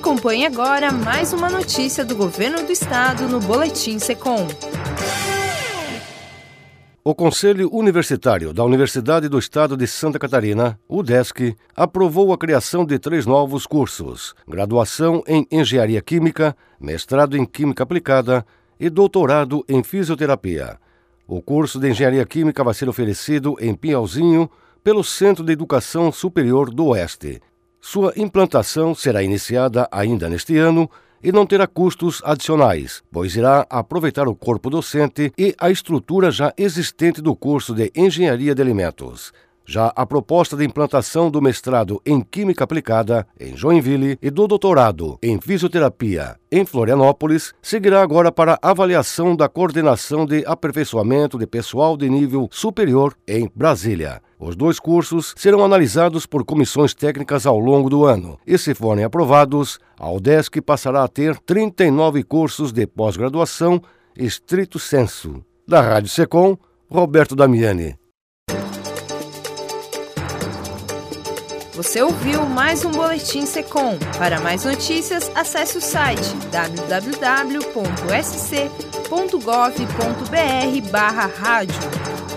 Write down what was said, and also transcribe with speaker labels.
Speaker 1: Acompanhe agora mais uma notícia do Governo do Estado no Boletim Secom.
Speaker 2: O Conselho Universitário da Universidade do Estado de Santa Catarina, UDESC, aprovou a criação de 3 novos cursos: graduação em Engenharia Química, mestrado em Química Aplicada e doutorado em Fisioterapia. O curso de Engenharia Química vai ser oferecido em Pinhalzinho pelo Centro de Educação Superior do Oeste. Sua implantação será iniciada ainda neste ano e não terá custos adicionais, pois irá aproveitar o corpo docente e a estrutura já existente do curso de Engenharia de Alimentos. Já a proposta de implantação do mestrado em Química Aplicada em Joinville e do doutorado em Fisioterapia em Florianópolis seguirá agora para avaliação da Coordenação de Aperfeiçoamento de Pessoal de Nível Superior em Brasília. Os 2 cursos serão analisados por comissões técnicas ao longo do ano e, se forem aprovados, a UDESC passará a ter 39 cursos de pós-graduação estrito sensu. Da Rádio Secom, Roberto Damiani.
Speaker 1: Você ouviu mais um Boletim Secom. Para mais notícias, acesse o site www.sc.gov.br/rádio.